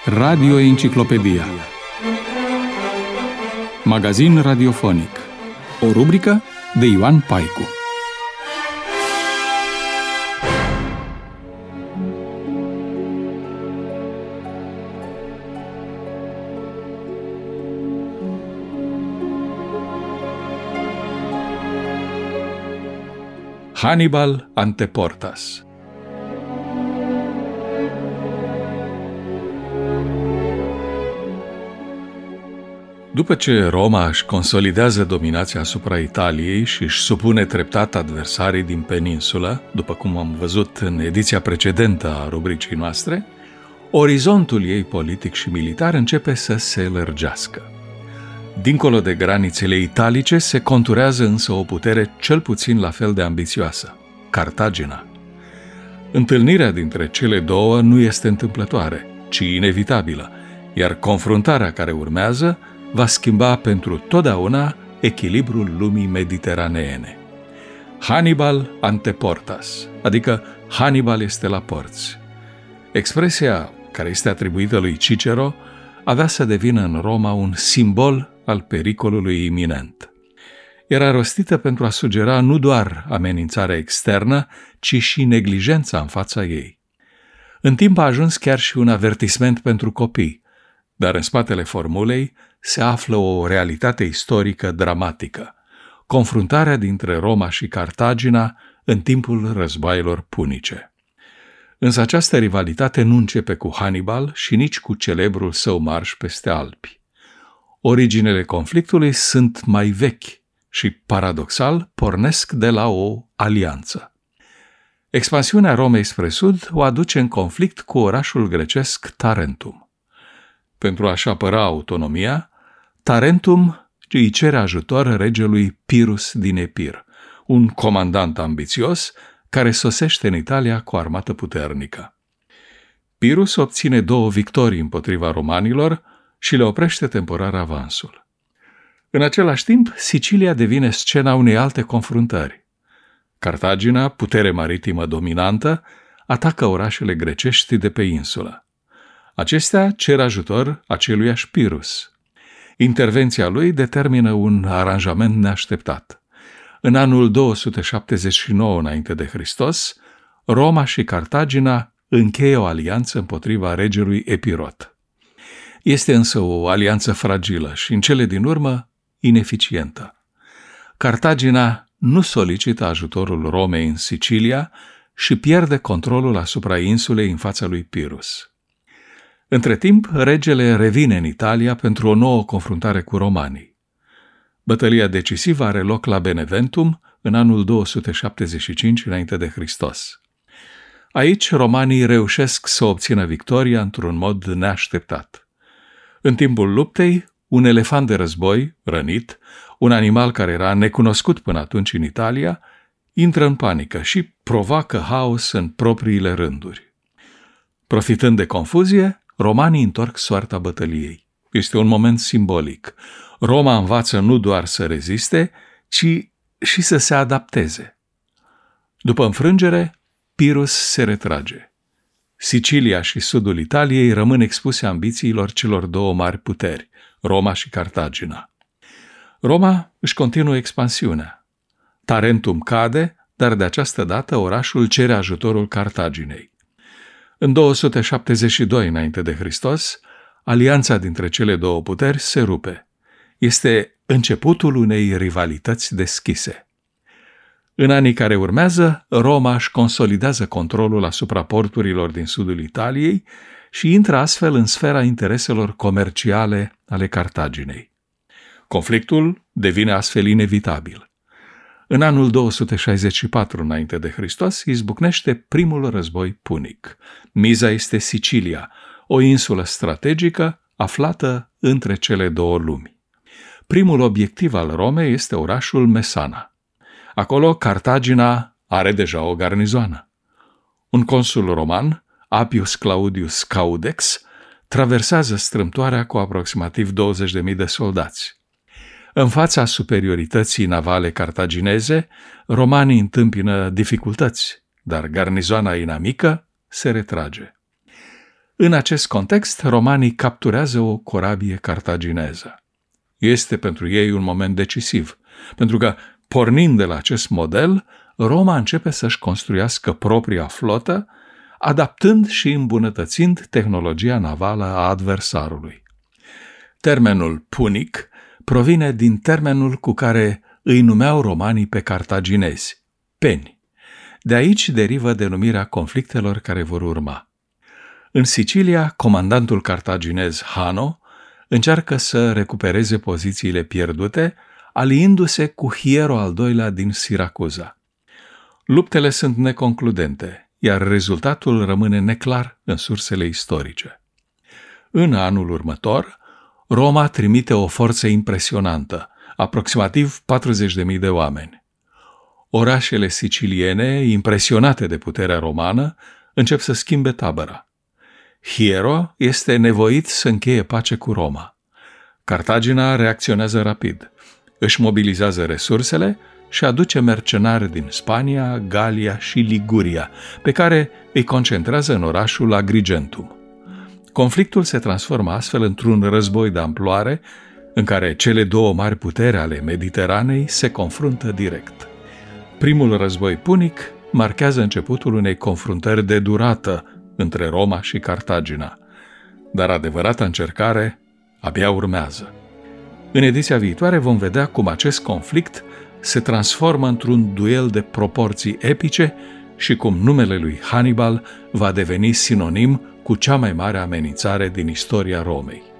Radio Enciclopedia. Magazin radiofonic. O rubrică de Ioan Paicu. Hannibal ante portas. După ce Roma își consolidează dominația asupra Italiei și își supune treptat adversarii din peninsulă, după cum am văzut în ediția precedentă a rubricii noastre, orizontul ei politic și militar începe să se lărgească. Dincolo de granițele italice se conturează însă o putere cel puțin la fel de ambițioasă, Cartagina. Întâlnirea dintre cele două nu este întâmplătoare, ci inevitabilă, iar confruntarea care urmează va schimba pentru totdeauna echilibrul lumii mediteraneene. Hannibal ante portas, adică Hannibal este la porți. Expresia care este atribuită lui Cicero avea să devină în Roma un simbol al pericolului iminent. Era rostită pentru a sugera nu doar amenințarea externă, ci și neglijența în fața ei. În timp a ajuns chiar și un avertisment pentru copii, dar în spatele formulei se află o realitate istorică dramatică, confruntarea dintre Roma și Cartagina în timpul războaielor punice. Însă această rivalitate nu începe cu Hannibal și nici cu celebrul său marș peste Alpi. Originele conflictului sunt mai vechi și, paradoxal, pornesc de la o alianță. Expansiunea Romei spre sud o aduce în conflict cu orașul grecesc Tarentum. Pentru a-și apăra autonomia, Tarentum îi cere ajutor regelui Pirus din Epir, un comandant ambițios care sosește în Italia cu o armată puternică. Pirus obține 2 victorii împotriva romanilor și le oprește temporar avansul. În același timp, Sicilia devine scena unei alte confruntări. Cartagina, putere maritimă dominantă, atacă orașele grecești de pe insulă. Acestea cer ajutor aceluiași Pirus. Intervenția lui determină un aranjament neașteptat. În anul 279 înainte de Hristos, Roma și Cartagina încheie o alianță împotriva regelui Epirot. Este însă o alianță fragilă și, în cele din urmă, ineficientă. Cartagina nu solicită ajutorul Romei în Sicilia și pierde controlul asupra insulei în fața lui Pirus. Între timp, regele revine în Italia pentru o nouă confruntare cu romanii. Bătălia decisivă are loc la Beneventum în anul 275 înainte de Hristos. Aici, romanii reușesc să obțină victoria într-un mod neașteptat. În timpul luptei, un elefant de război, rănit, un animal care era necunoscut până atunci în Italia, intră în panică și provoacă haos în propriile rânduri. Profitând de confuzie, romanii întorc soarta bătăliei. Este un moment simbolic. Roma învață nu doar să reziste, ci și să se adapteze. După înfrângere, Pirus se retrage. Sicilia și sudul Italiei rămân expuse ambițiilor celor 2 mari puteri, Roma și Cartagina. Roma își continuă expansiunea. Tarentum cade, dar de această dată orașul cere ajutorul Cartaginei. În 272 înainte de Hristos, alianța dintre cele 2 puteri se rupe. Este începutul unei rivalități deschise. În anii care urmează, Roma își consolidează controlul asupra porturilor din sudul Italiei și intră astfel în sfera intereselor comerciale ale Cartaginei. Conflictul devine astfel inevitabil. În anul 264 înainte de Hristos izbucnește primul război punic. Miza este Sicilia, o insulă strategică aflată între cele 2 lumi. Primul obiectiv al Romei este orașul Messana. Acolo Cartagina are deja o garnizoană. Un consul roman, Appius Claudius Caudex, traversează strâmtoarea cu aproximativ 20.000 de soldați. În fața superiorității navale cartagineze, romanii întâmpină dificultăți, dar garnizoana inamică se retrage. În acest context, romanii capturează o corabie cartagineză. Este pentru ei un moment decisiv, pentru că, pornind de la acest model, Roma începe să-și construiască propria flotă, adaptând și îmbunătățind tehnologia navală a adversarului. Termenul punic provine din termenul cu care îi numeau romanii pe cartaginezi, peni. De aici derivă denumirea conflictelor care vor urma. În Sicilia, comandantul cartaginez Hano încearcă să recupereze pozițiile pierdute, aliindu-se cu Hiero al II-lea din Siracuza. Luptele sunt neconcludente, iar rezultatul rămâne neclar în sursele istorice. În anul următor, Roma trimite o forță impresionantă, aproximativ 40.000 de oameni. Orașele siciliene, impresionate de puterea romană, încep să schimbe tabăra. Hiero este nevoit să încheie pace cu Roma. Cartagina reacționează rapid, își mobilizează resursele și aduce mercenari din Spania, Galia și Liguria, pe care îi concentrează în orașul Agrigentum. Conflictul se transformă astfel într-un război de amploare, în care cele două mari puteri ale Mediteranei se confruntă direct. Primul război punic marchează începutul unei confruntări de durată între Roma și Cartagina, dar adevărata încercare abia urmează. În ediția viitoare vom vedea cum acest conflict se transformă într-un duel de proporții epice și cum numele lui Hannibal va deveni sinonim cu cea mai mare amenințare din istoria Romei.